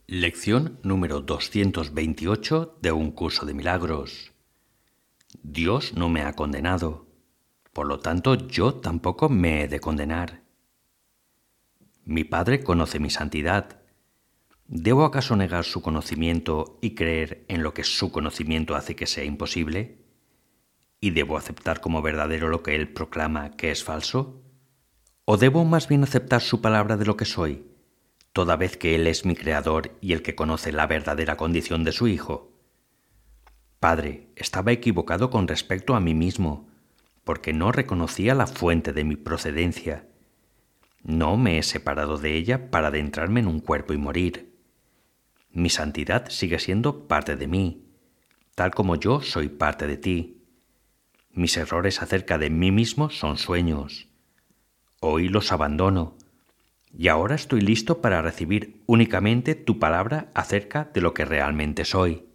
Lección número 228 de un curso de milagros. Dios no me ha condenado, por lo tanto yo tampoco me he de condenar. Mi Padre conoce mi santidad. ¿Debo acaso negar su conocimiento y creer en lo que su conocimiento hace que sea imposible? ¿Y debo aceptar como verdadero lo que Él proclama que es falso? ¿O debo más bien aceptar su palabra de lo que soy, toda vez que Él es mi Creador y el que conoce la verdadera condición de su Hijo? Padre, estaba equivocado con respecto a mí mismo, porque no reconocía la fuente de mi procedencia. No me he separado de ella para adentrarme en un cuerpo y morir. Mi santidad sigue siendo parte de mí, tal como yo soy parte de ti. Mis errores acerca de mí mismo son sueños. Hoy los abandono, y ahora estoy listo para recibir únicamente tu palabra acerca de lo que realmente soy.